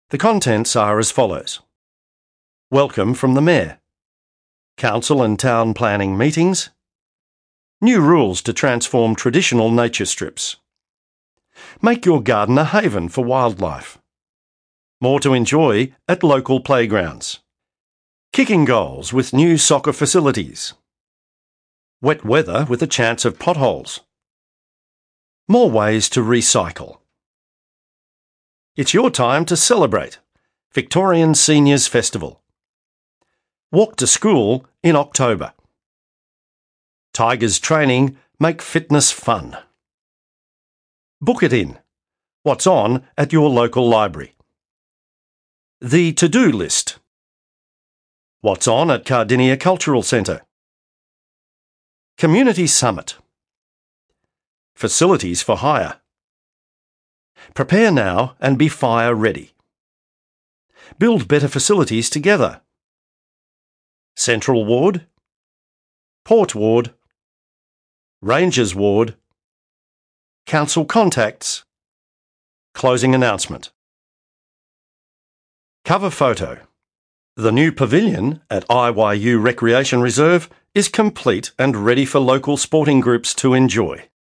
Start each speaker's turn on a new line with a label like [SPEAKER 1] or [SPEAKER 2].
[SPEAKER 1] The contents are as follows. Welcome from the Mayor. Council and Town Planning meetings. New rules to transform traditional nature strips. Make your garden a haven for wildlife. More to enjoy at local playgrounds. Kicking goals with new soccer facilities. Wet weather with a chance of potholes. More ways to recycle. It's your time to celebrate. Victorian Seniors Festival. Walk to school in October. Tigers training make fitness fun. Book it in. What's on at your local library. The to-do list. What's on at Cardinia Cultural Centre. Community Summit. Facilities for hire. Prepare now and be fire ready. Build better facilities together. Central Ward. Port Ward. Rangers Ward. Council contacts. Closing announcement. Cover photo. The new pavilion at IYU Recreation Reserve is complete and ready for local sporting groups to enjoy.